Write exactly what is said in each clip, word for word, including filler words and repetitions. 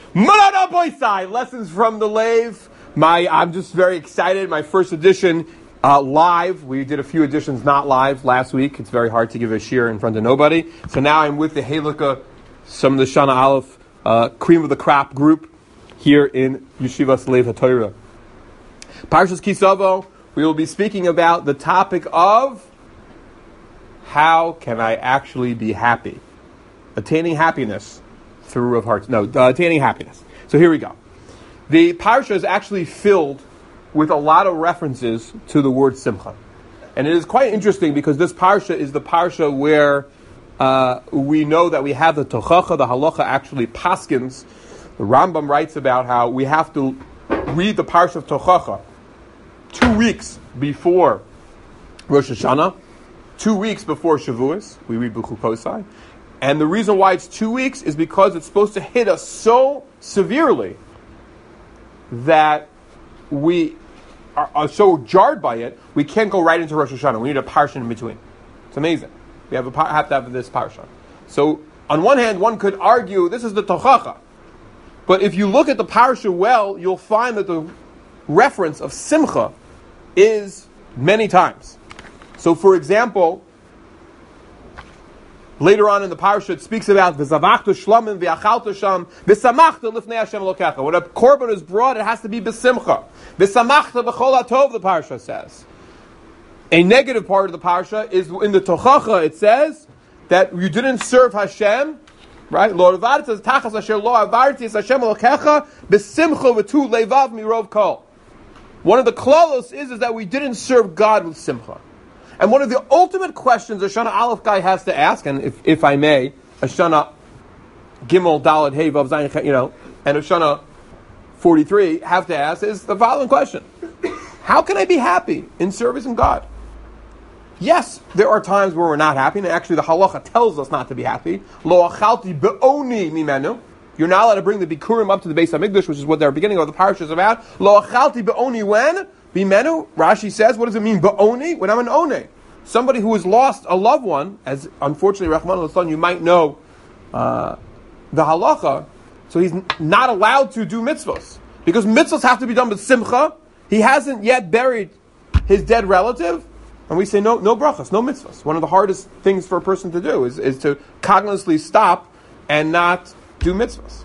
Marana Boisai, lessons from the Lave. My, I'm just very excited. My first edition uh, live. We did a few editions not live last week. It's very hard to give a shir in front of nobody. So now I'm with the Halakha, some of the Shana Aleph, uh, cream of the crop group here in Yeshivas Lev HaTorah. Parshas Kisavo, we will be speaking about the topic of how can I actually be happy? Attaining happiness through of hearts. No, uh, attaining happiness. So here we go. The parsha is actually filled with a lot of references to the word simcha. And it is quite interesting because this parsha is the parsha where uh, we know that we have the tochacha, the halacha actually paskins. The Rambam writes about how we have to read the parsha of tochacha two weeks before Rosh Hashanah, two weeks before Shavuos. We read B'chukosai. And the reason why it's two weeks is because it's supposed to hit us so severely that we are, are so jarred by it, we can't go right into Rosh Hashanah. We need a parsha in between. It's amazing. We have, a, have to have this parsha. So, on one hand, one could argue this is the tochacha. But if you look at the parsha well, you'll find that the reference of simcha is many times. So, for example, later on in the parsha, it speaks about v'zavachta shlamim v'achalta sham v'samachta lifnei Hashem Elokecha. When a korban is brought, it has to be b'simcha. V'samachta b'chol hatov, the parsha says. A negative part of the parsha is in the tochacha. It says that you didn't serve Hashem, right? Lo avarti says tachas asher lo avarti es Hashem Elokecha b'simcha v'tu levav mirov kol. One of the klalos is, is that we didn't serve God with simcha. And one of the ultimate questions a Shana Aleph guy has to ask, and if, if I may, a Shana Gimel Daled Hey Vav Zayin, you know, and a Shana forty-three have to ask is the following question: how can I be happy in servicing God? Yes, there are times where we're not happy, and actually the halacha tells us not to be happy. Lo achalti be'oni mimenu. You're not allowed to bring the bikurim up to the Beis Hamikdash, which is what the beginning of the parsha is about. Lo achalti be'oni when? Bimenu, Rashi says, what does it mean, ba'oni? When I'm an one. Somebody who has lost a loved one, as unfortunately, Rahman al-Islam, you might know uh, the halacha, so he's not allowed to do mitzvahs. Because mitzvahs have to be done with simcha. He hasn't yet buried his dead relative, and we say no no brachas, no mitzvahs. One of the hardest things for a person to do is, is to cognitively stop and not do mitzvahs.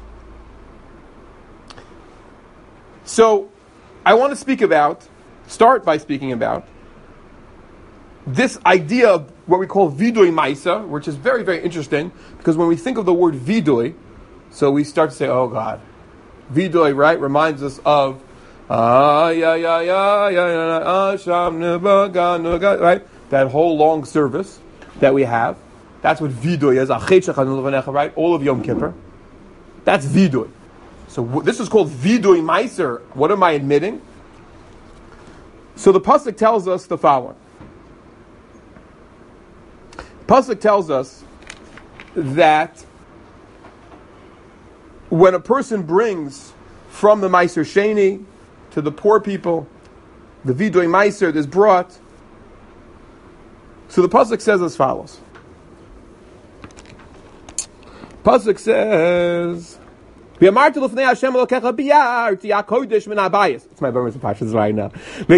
So, I want to speak about Start by speaking about this idea of what we call vidui maisa, which is very, very interesting, because when we think of the word vidui, so we start to say, oh God, vidui, right, reminds us of ah, yeah, yeah, yeah, yeah, yeah, right, that whole long service that we have. That's what vidui is, right, all of Yom Kippur. That's vidui. So this is called vidui maiser. What am I admitting? So the pasuk tells us the following. Pasuk tells us that when a person brings from the Meiser Sheni to the poor people, the Vidui Meiser that is brought, so the pasuk says as follows. Pasuk says, it's my Burmese Pashas right now.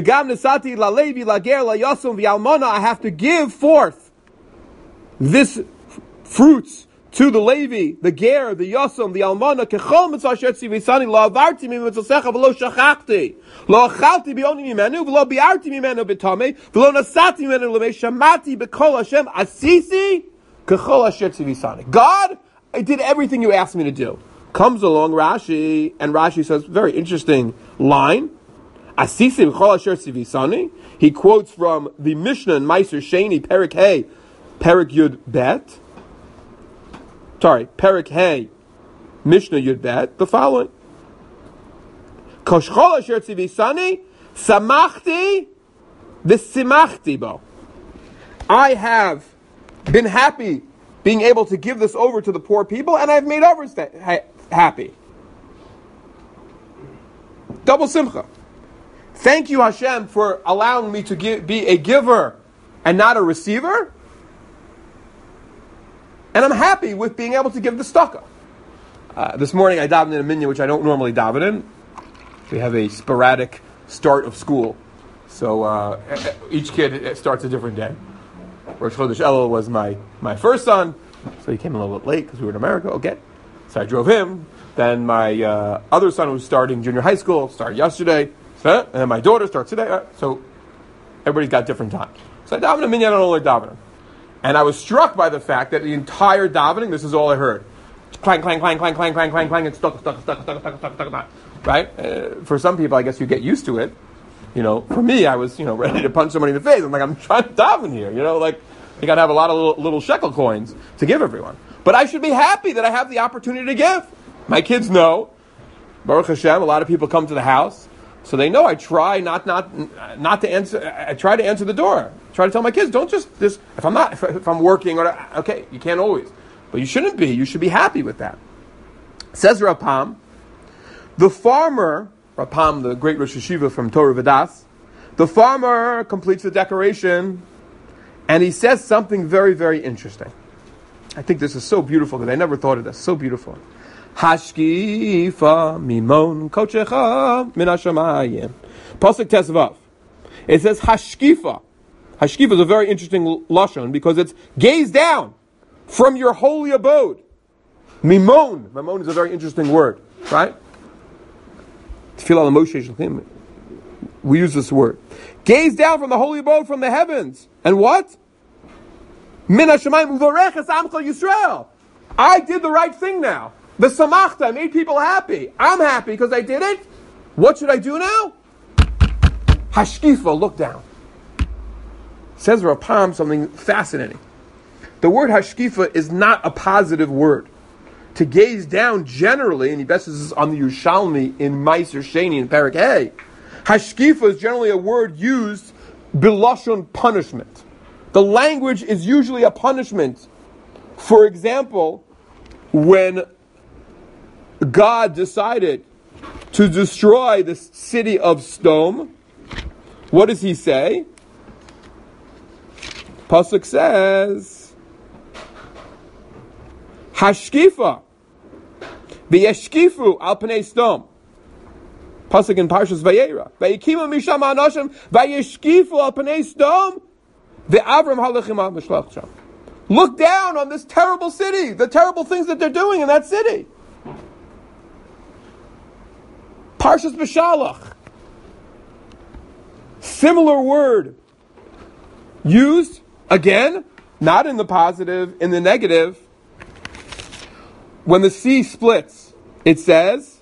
I have to give forth this fruits to the Levi, the Ger, the Yosem, the Almana, Kechol Mitzvah Shetzi Visani, Lo Avarti Mi Mitzvasecha, V'lo Shachachti, Lo Achalti Bioni Mimenu, V'lo Biarti Mimenu B'Tamei, V'lo Nasati Mimenu L'Mei, Shamati B'Kol Hashem, Asisi, Kechol Shetzi Visani. God, I did everything you asked me to do. Comes along Rashi, and Rashi says, very interesting line. Asisim chol asher tzivisani. He quotes from the Mishnah in Meiser Sheni, Perik Hey, Perik Yud Bet. Sorry, Perik Hey, Mishnah Yud Bet. The following. Kosh chol asher tzivisani, samachti v'simachti bo. I have been happy being able to give this over to the poor people, and I've made others ha- happy. Double simcha. Thank you, Hashem, for allowing me to give, be a giver and not a receiver. And I'm happy with being able to give the tzedakah. Uh, this morning I davened in a minyan, which I don't normally daven in. We have a sporadic start of school. So uh, each kid starts a different day. Rosh Chodesh Elul was my, my first son, so he came a little bit late because we were in America. Okay. So I drove him. Then my uh, other son who's starting junior high school started yesterday. So, and then my daughter starts today. Uh, so everybody's got different times. So I davened a minyan, I don't like davening. And I was struck by the fact that the entire davening, this is all I heard. Clang, clang, clang, clang, clang, clang, clang, clang, and stuck, stuck, stuck, stuck, stuck, stuck, stuck, stuck. Right? Uh, for some people, I guess you get used to it. You know, for me, I was, you know, ready to punch somebody in the face. I'm like, I'm trying to daven here. You know, like, you got to have a lot of little, little shekel coins to give everyone. But I should be happy that I have the opportunity to give. My kids know. Baruch Hashem, a lot of people come to the house. So they know I try not not not to answer. I try to answer the door. I try to tell my kids, don't just this. If I'm not, if, if I'm working, or okay, you can't always, but you shouldn't be. You should be happy with that. Says Rapam, the farmer, Rapam, the great Rosh Hashiva from Torah V'das, the farmer completes the decoration, and he says something very, very interesting. I think this is so beautiful because I never thought of this. So beautiful. Hashkifa mimon kochecha min hashamayim. Pasuk Tesvav. It says hashkifa. Hashkifa is a very interesting lashon because it's gaze down from your holy abode. Mimon. Mimon is a very interesting word, right? Tefillah Moshe Shalchim. We use this word. Gaze down from the holy abode from the heavens. And what? Min hashamayim uvareches amcha Yisrael. I did the right thing now. The samachta, I made people happy. I'm happy because I did it. What should I do now? Hashkifa, look down. Says Rapam something fascinating. The word hashkifa is not a positive word. To gaze down generally, and he bases this on the Yerushalmi in Meiser Sheni in Perek Hey, hashkifa is generally a word used bilashon punishment. The language is usually a punishment. For example, when God decided to destroy the city of Sodom, what does he say? Pasuk says, Hashkifa, v'yeshkifu al pnei Sodom. Pasuk in Parshas Vayera. V'yikimu misham ha'anoshim, v'yeshkifu al pnei Sodom, v'avram halachim al mishlach sham. Look down on this terrible city, the terrible things that they're doing in that city. Parshas B'Shalach. Similar word. Used, again, not in the positive, in the negative. When the sea splits, it says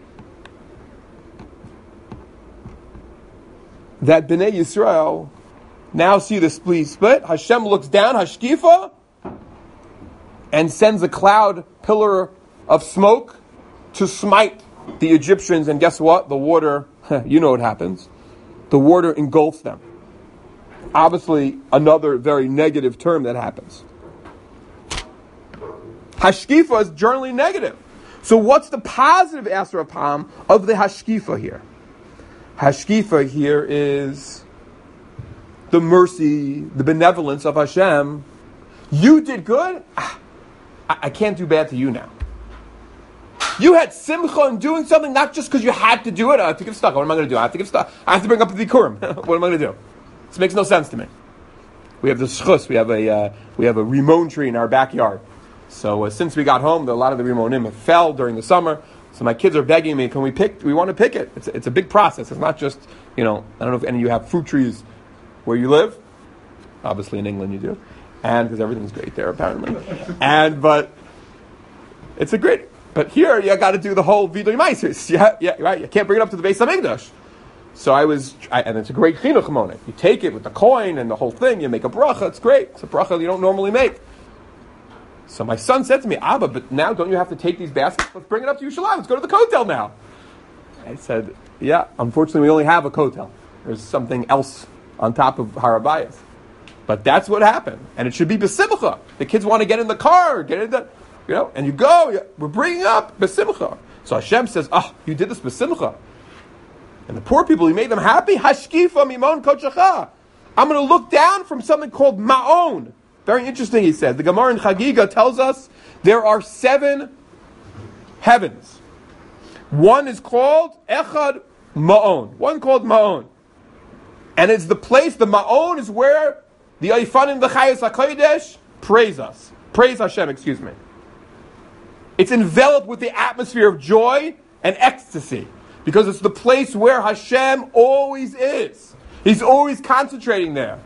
that Bnei Yisrael now see the sea split. Hashem looks down, Hashkifa, and sends a cloud pillar of smoke to smite the Egyptians, and guess what? The water, you know what happens. The water engulfs them. Obviously, another very negative term that happens. Hashkifa is generally negative. So what's the positive Asrapam of the Hashkifa here? Hashkifa here is the mercy, the benevolence of Hashem. You did good? Ah, I, I can't do bad to you now. You had simcha in doing something, not just because you had to do it. I have to give stuff. What am I going to do? I have to give stuff. I have to bring up the Bikurim. What am I going to do? This makes no sense to me. We have the schus. We have a uh, we have a rimon tree in our backyard. So uh, since we got home, a lot of the rimonim fell during the summer. So my kids are begging me, can we pick? We want to pick it. It's it's a big process. It's not just, you know. I don't know if any of you have fruit trees where you live. Obviously in England you do, and because everything's great there apparently. And but it's a great. But here you got to do the whole vidoy meises. Yeah, yeah, right. You can't bring it up to the Beis Hamikdash. So I was, I, and it's a great chinuch moment. You take it with the coin and the whole thing. You make a bracha. It's great. It's a bracha you don't normally make. So my son said to me, Abba, but now don't you have to take these baskets? Let's bring it up to Yerushalayim. Let's go to the kotel now. I said, yeah. Unfortunately, we only have a kotel. There's something else on top of Har Habayis. But that's what happened, and it should be besimcha. The kids want to get in the car, get in the. You know, and you go, we're bringing up besimcha. So Hashem says, oh, you did this besimcha. And the poor people, you made them happy? Hashkifa mimon kochacha. I'm going to look down from something called ma'on. Very interesting, he said. The Gemara in Chagiga tells us there are seven heavens. One is called Echad Ma'on. One called Ma'on. And it's the place, the Ma'on is where the Eifanim V'chayos HaKodesh praise us. Praise Hashem, excuse me. It's enveloped with the atmosphere of joy and ecstasy. Because it's the place where Hashem always is. He's always concentrating there.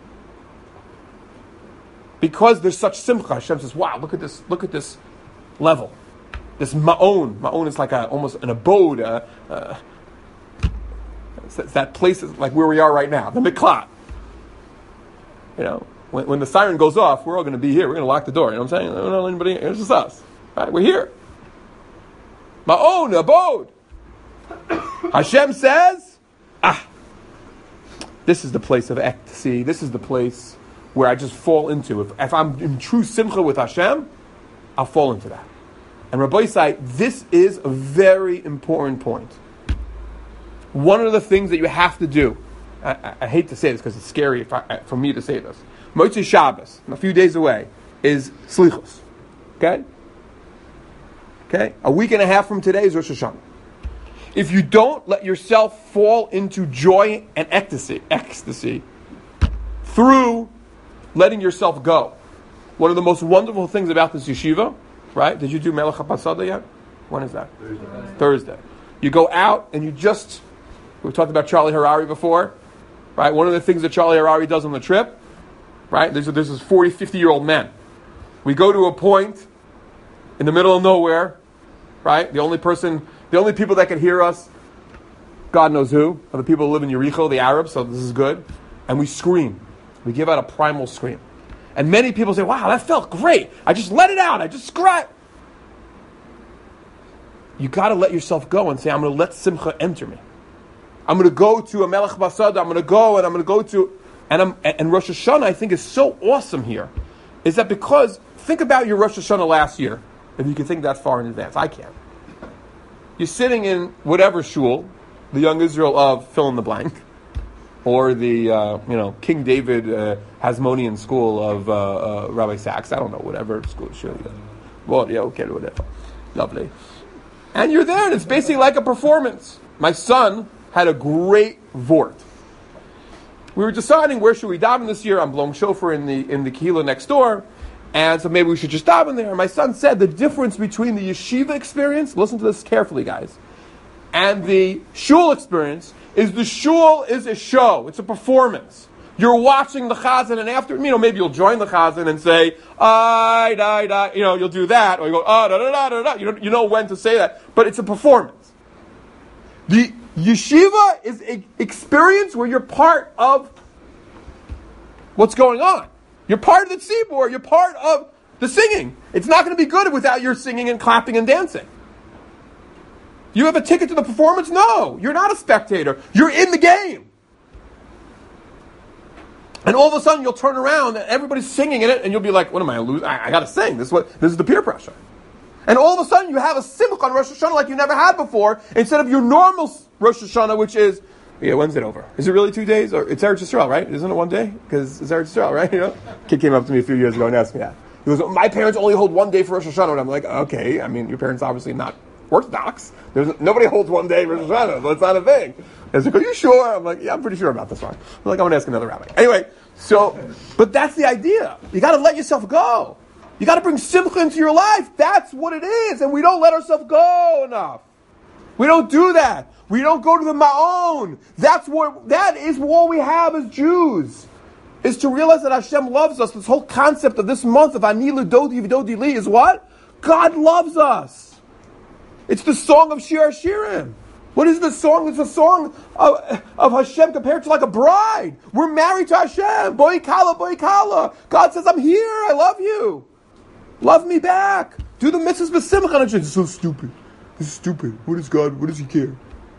Because there's such simcha, Hashem says, wow, look at this, look at this level. This ma'on. Ma'on is like a, almost an abode. Uh, uh, it's, it's that place is like where we are right now, the miklat. You know, when, when the siren goes off, we're all going to be here. We're going to lock the door. You know what I'm saying? I don't know anybody. It's just us. Right? We're here. Ma'on, abode. Hashem says, ah, this is the place of ecstasy. This is the place where I just fall into. If, if I'm in true simcha with Hashem, I'll fall into that. And Rabbi Yisai, this is a very important point. One of the things that you have to do, I, I, I hate to say this because it's scary if I, for me to say this, Motzei Shabbos, a few days away, is Slichos. Okay? Okay? A week and a half from today is Rosh Hashanah. If you don't let yourself fall into joy and ecstasy, ecstasy through letting yourself go. One of the most wonderful things about this yeshiva, right? Did you do Melech HaPasada yet? When is that? Thursday. Thursday. You go out and you just, we talked about Charlie Harari before, right? One of the things that Charlie Harari does on the trip, right? There's, there's this forty, fifty-year-old men. We go to a point in the middle of nowhere, right? The only person, the only people that can hear us, God knows who, are the people who live in Yericho, the Arabs, so this is good. And we scream. We give out a primal scream. And many people say, wow, that felt great. I just let it out. I just screamed. You got to let yourself go and say, I'm going to let Simcha enter me. I'm going to go to a Melech Basada. I'm going to go and I'm going to go to... And, I'm, and Rosh Hashanah, I think, is so awesome here. Is that because, think about your Rosh Hashanah last year. If you can think that far in advance. I can't. You're sitting in whatever shul, the Young Israel of fill in the blank. Or the, uh, you know, King David uh, Hasmonean school of uh, uh, Rabbi Sachs. I don't know, whatever school. Sure, yeah. Well, yeah, okay, whatever. Lovely. And you're there, and it's basically like a performance. My son had a great vort. We were deciding where should we daven this year. I'm blowing shofar in the in the kehillah next door, and so maybe we should just daven there. And my son said the difference between the yeshiva experience, listen to this carefully, guys, and the shul experience is the shul is a show. It's a performance. You're watching the chazan, and after, you know, maybe you'll join the chazan and say, I, die, die, you know, you'll do that, or you go, ah, da, da, da, da, da. You know, you know when to say that, but it's a performance. The yeshiva is an experience where you're part of what's going on. You're part of the tzibur. You're part of the singing. It's not going to be good without your singing and clapping and dancing. You have a ticket to the performance? No, you're not a spectator. You're in the game. And all of a sudden you'll turn around and everybody's singing in it and you'll be like, what am I, losing? I, I got to sing. This is, what, this is the peer pressure. And all of a sudden you have a simcha on Rosh Hashanah like you never had before, instead of your normal Rosh Hashanah, which is, yeah, when's it over? Is it really two days? Or it's Eretz Yisrael, right? Isn't it one day? Because it's Eretz Yisrael, right? You know, kid came up to me a few years ago and asked me that. He goes, my parents only hold one day for Rosh Hashanah. And I'm like, okay, I mean, your parents obviously not Orthodox. There's nobody holds one day Rosh Hashanah. So it's not a thing. And he's like, are you sure? I'm like, yeah, I'm pretty sure about this one. I'm like, I'm going to ask another rabbi. Anyway, so, but that's the idea. You got to let yourself go. You got to bring simcha into your life. That's what it is. And we don't let ourselves go enough. We don't do that. We don't go to the ma'on. That's what, that is all we have as Jews. Is to realize that Hashem loves us. This whole concept of this month of Ani L'Dodi V'Dodi Li is what? God loves us. It's the song of Shir Hashirim. What is the song? It's a song of, of Hashem compared to like a bride. We're married to Hashem. Boi kala, boi kala. God says, I'm here. I love you. Love me back. Do the mitzvahs b'simcha. And it's so stupid. This is stupid. What is God? What does He care?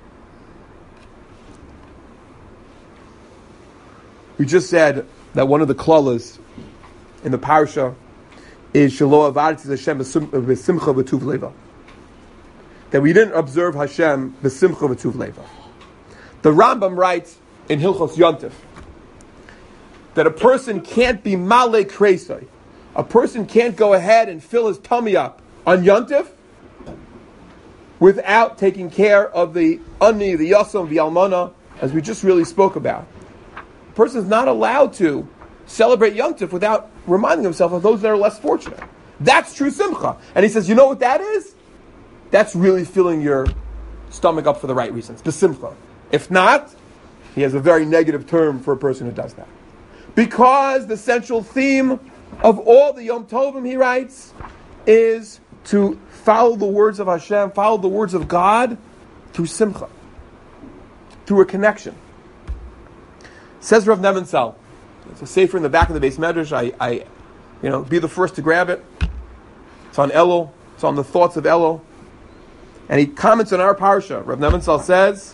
We just said that one of the klalas in the parsha is Shelo avarti Hashem b'simcha v'tuv leva. That we didn't observe Hashem b'simcha v'tuv leva. The Rambam writes in Hilchos Yontif that a person can't be malei kreisai. A person can't go ahead and fill his tummy up on Yontif without taking care of the Ani, the Yasam, the Almana, as we just really spoke about. A person is not allowed to celebrate Yom Tov without reminding himself of those that are less fortunate. That's true Simcha. And he says, you know what that is? That's really filling your stomach up for the right reasons. The Simcha. If not, he has a very negative term for a person who does that. Because the central theme of all the Yom Tovim, he writes, is to follow the words of Hashem, follow the words of God through Simcha, through a connection. Says Rav Nebenzahl, it's a sefer in the back of the Beis Medrash. I, I, you know, be the first to grab it. It's on Elul. It's on the thoughts of Elul. And he comments on our parsha. Rav Nebenzahl says,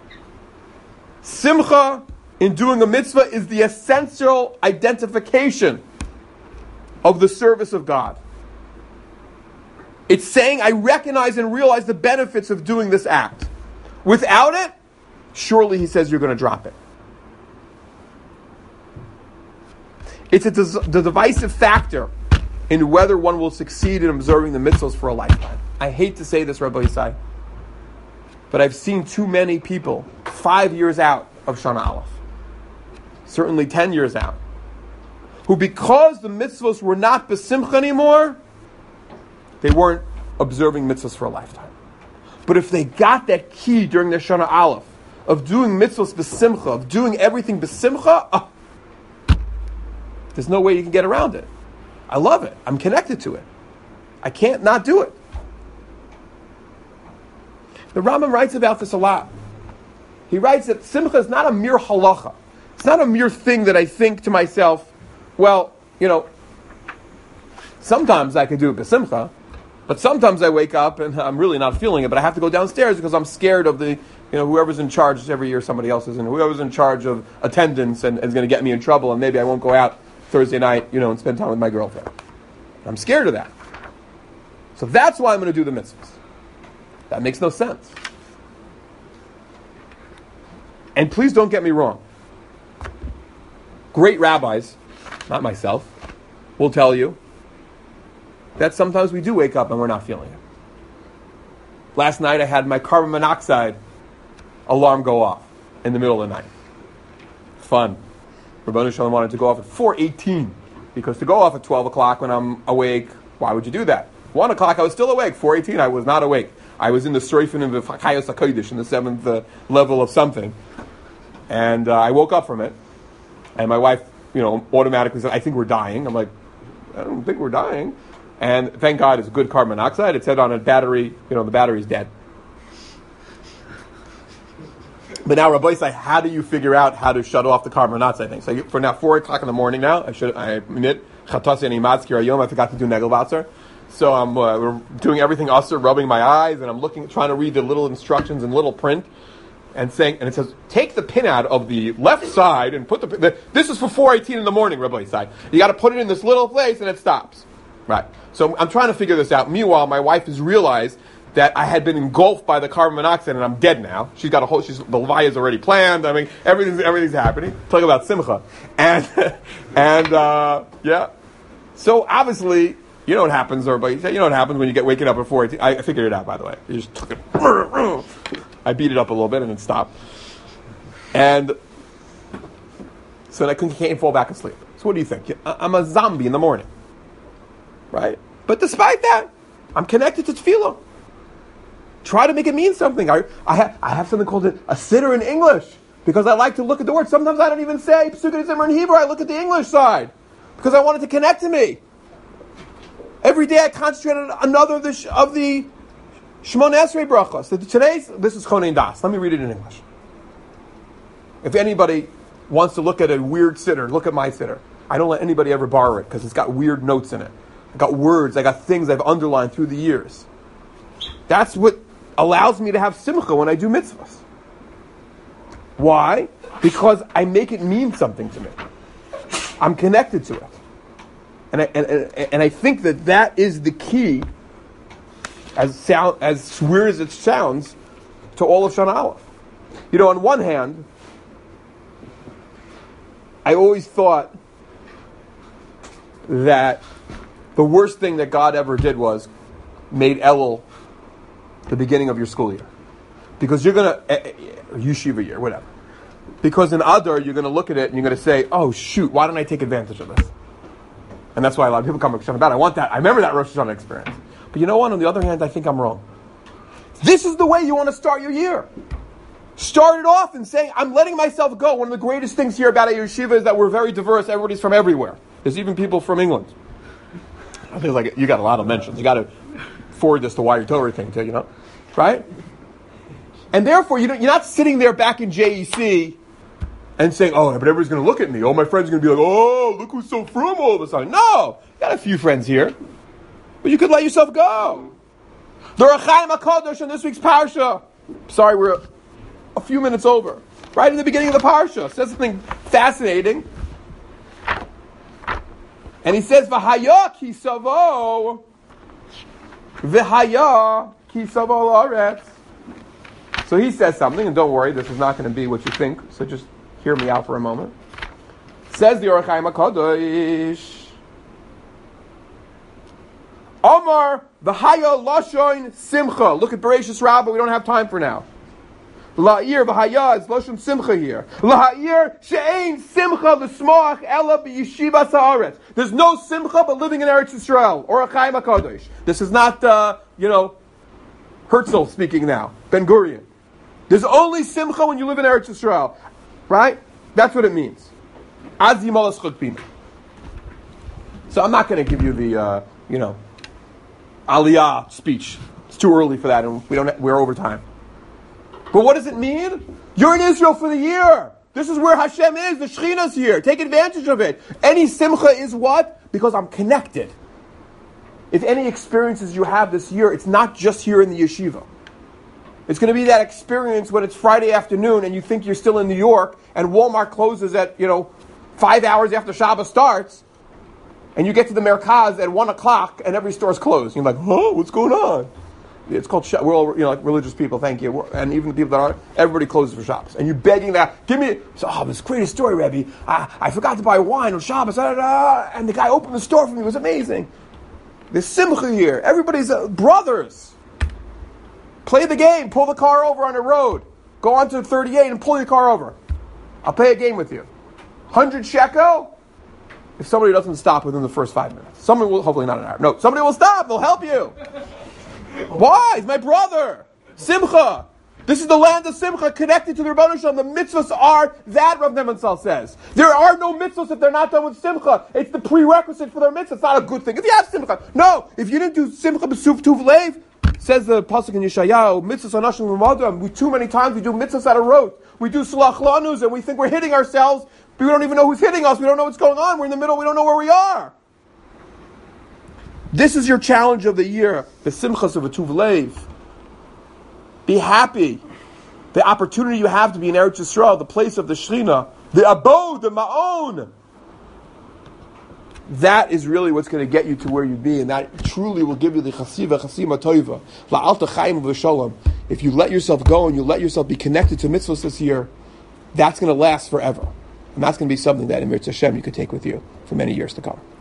Simcha in doing a mitzvah is the essential identification of the service of God. It's saying, I recognize and realize the benefits of doing this act. Without it, surely, he says, you're going to drop it. It's a des- the divisive factor in whether one will succeed in observing the mitzvahs for a lifetime. I hate to say this, Rabbi Yisai, but I've seen too many people five years out of Shana Aleph, certainly ten years out, who because the mitzvahs were not besimcha anymore, they weren't observing mitzvahs for a lifetime. But if they got that key during their Shana Aleph of doing mitzvahs besimcha, of doing everything besimcha, oh, there's no way you can get around it. I love it. I'm connected to it. I can't not do it. The Rambam writes about this a lot. He writes that simcha is not a mere halacha. It's not a mere thing that I think to myself, well, you know, sometimes I can do it besimcha, but sometimes I wake up and I'm really not feeling it, but I have to go downstairs because I'm scared of the, you know, whoever's in charge every year, somebody else is in, whoever's in charge of attendance and, and is going to get me in trouble, and maybe I won't go out Thursday night, you know, and spend time with my girlfriend. I'm scared of that. So that's why I'm going to do the mitzvahs. That makes no sense. And please don't get me wrong. Great rabbis, not myself, will tell you that sometimes we do wake up and we're not feeling it. Last night I had my carbon monoxide alarm go off in the middle of the night. Fun. Rabbanu Shalom wanted to go off at four eighteen because to go off at twelve o'clock when I'm awake, why would you do that? one o'clock I was still awake. four eighteen I was not awake. I was in the Sreifin and the Chayos HaKodesh in the seventh uh, level of something. And uh, I woke up from it. And my wife, you know, automatically said, I think we're dying. I'm like, I don't think we're dying. And thank God it's good carbon monoxide. It said on a battery, you know, the battery's dead. But now, Rabbi Yisai, how do you figure out how to shut off the carbon monoxide thing? So for now, four o'clock in the morning now, I should, I admit, Chatasi and Imatzki Ayom, I forgot to do Negelvatzer. So I'm uh, we're doing everything usher, rubbing my eyes, and I'm looking, trying to read the little instructions in little print, and saying, and it says, take the pin out of the left side and put the, the this is for four eighteen in the morning, Rabbi Yisai. You got to put it in this little place, and it stops. Right. So I'm trying to figure this out. Meanwhile, my wife has realized that I had been engulfed by the carbon monoxide, and I'm dead now. She's got a whole. She's the Levia's already planned. I mean, everything's everything's happening. Talk about simcha, and and uh, yeah. So obviously, you know what happens, everybody. You know what happens when you get waking up at four eighteen. I figured it out, by the way. You just took it. I beat it up a little bit, and it stopped. And so I couldn't can't fall back asleep. So what do you think? I'm a zombie in the morning, right? But despite that, I'm connected to tefillah. Try to make it mean something. I I have, I have something called a, a siddur in English because I like to look at the words. Sometimes I don't even say Pesukei Zimmer in Hebrew. I look at the English side because I want it to connect to me. Every day I concentrate on another of the of the Shemona Esrei brachos. So today's this is Chonein Das. Let me read it in English. If anybody wants to look at a weird siddur, look at my siddur. I don't let anybody ever borrow it because it's got weird notes in it. I got words. I got things I've underlined through the years. That's what allows me to have simcha when I do mitzvahs. Why? Because I make it mean something to me. I'm connected to it. And I, and, and, and I think that that is the key, as sound, as weird as it sounds, to all of Shana Aleph. You know, on one hand, I always thought that the worst thing that God ever did was made Elul the beginning of your school year. Because you're going to, uh, yeshiva year, whatever. Because in Adar, you're going to look at it and you're going to say, oh shoot, why don't I take advantage of this? And that's why a lot of people come to Rosh Hashanah about it. I want that. I remember that Rosh Hashanah experience. But you know what? On the other hand, I think I'm wrong. This is the way you want to start your year. Start it off and say, I'm letting myself go. One of the greatest things here about a yeshiva is that we're very diverse. Everybody's from everywhere. There's even people from England. I think like you got a lot of mentions. You got to forward this to why your Torah thing too, you know, right? And therefore, you don't, you're not sitting there back in J E C and saying, "Oh, but everybody's going to look at me. All my friends are going to be like, oh, look who's so frum all of a sudden." No, you got a few friends here, but you could let yourself go. The Ohr HaChaim HaKadosh in this week's parsha. Sorry, we're a few minutes over. Right in the beginning of the parsha, says something fascinating. And he says, "V'haya ki savo, v'haya ki savo la'aretz." So he says something, and don't worry, this is not going to be what you think. So just hear me out for a moment. Says the Ohr HaChaim HaKadosh, Omar v'haya lashon simcha. Look at Bereshis Rabbah. We don't have time for now. La'ir v'haya is lashon simcha here. La'ir she'ein simcha l'smoach ela b'yeshiva sa'aretz. There's no simcha but living in Eretz Yisrael. Ohr HaChaim HaKadosh. This is not, uh, you know, Herzl speaking now. Ben Gurion. There's only simcha when you live in Eretz Yisrael. Right? That's what it means. Az yimalas chukbina. So I'm not going to give you the, uh, you know, Aliyah speech. It's too early for that, and we don't. We're over time. But what does it mean? You're in Israel for the year. This is where Hashem is. The Shechina's here. Take advantage of it. Any simcha is what? Because I'm connected. If any experiences you have this year, it's not just here in the yeshiva. It's going to be that experience when it's Friday afternoon and you think you're still in New York and Walmart closes at, you know, five hours after Shabbos starts, and you get to the Merkaz at one o'clock and every store's closed. You're like, huh, what's going on? It's called, we're all, you know, like religious people, thank you. We're, and even the people that aren't, everybody closes for Shabbos. And you're begging that, give me, so, oh, this greatest story, Rebbe. I, I forgot to buy wine on Shabbos, da, da, da, and the guy opened the store for me. It was amazing. There's simcha here. Everybody's uh, brothers. Play the game. Pull the car over on the road. Go on to thirty-eight and pull your car over. I'll play a game with you. one hundred shekel if somebody doesn't stop within the first five minutes. Somebody will, hopefully not an Arab. No, somebody will stop. They'll help you. Why? He's my brother. Simcha. This is the land of Simcha connected to the Rebbeinu Shalom. The mitzvahs are that, Rav Nebenzahl says. There are no mitzvahs if they're not done with Simcha. It's the prerequisite for their mitzvah. It's not a good thing. If you have Simcha. No. If you didn't do Simcha b'suf tuv leiv, says the pasuk in Yeshayahu, mitzvahs anashim l'madam. We too many times we do mitzvahs out of rote. We do salach lanus and we think we're hitting ourselves, but we don't even know who's hitting us. We don't know what's going on. We're in the middle. We don't know where we are. This is your challenge of the year. The simchas of a tuv leiv. Be happy. The opportunity you have to be in Eretz Yisrael, the place of the Shechina, the abode, the ma'on. That is really what's going to get you to where you be, and that truly will give you the chasiva, chasima toiva, la'alta chaim v'shalom. If you let yourself go and you let yourself be connected to mitzvahs this year, that's going to last forever. And that's going to be something that in Mirz Hashem you could take with you for many years to come.